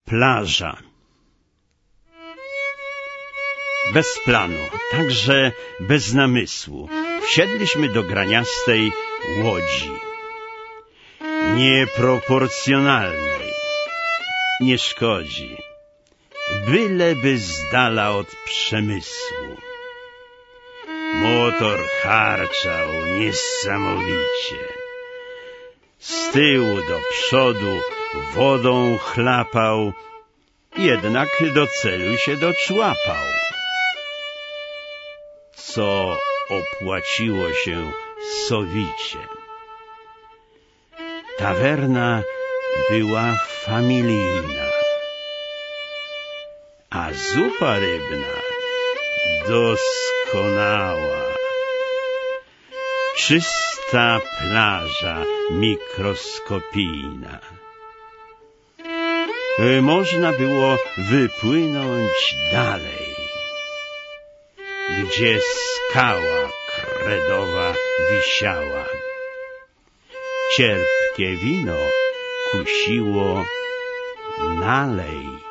Plaża. Bez planu, także bez namysłu, wsiedliśmy do graniastej łodzi. Nieproporcjonalnej. Nie szkodzi. Byleby z dala od przemysłu. Motor harczał niesamowicie. Z tyłu do przodu wodą chlapał, jednak do celu się doczłapał. Co opłaciło się sowicie. Tawerna była familijna, a zupa rybna doskonała. Czysta plaża mikroskopijna. Można było wypłynąć dalej, gdzie skała kredowa wisiała. Cierpkie wino kusiło: nalej.